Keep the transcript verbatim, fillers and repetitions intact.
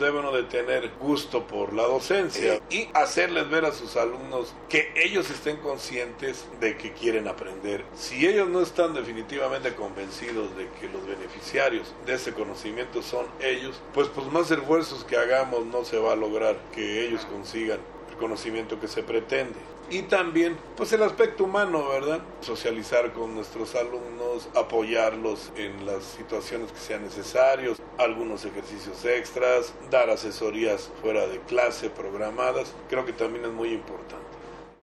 debe uno de tener gusto por la docencia y hacerles ver a sus alumnos que ellos estén conscientes de que quieren aprender. Si ellos no están definitivamente convencidos de que los beneficiarios de ese conocimiento son ellos, pues por más esfuerzos que hagamos no se va a lograr que ellos consigan el conocimiento que se pretende. Y también, pues el aspecto humano, ¿verdad? Socializar con nuestros alumnos, apoyarlos en las situaciones que sean necesarios, algunos ejercicios extras, dar asesorías fuera de clase programadas, creo que también es muy importante.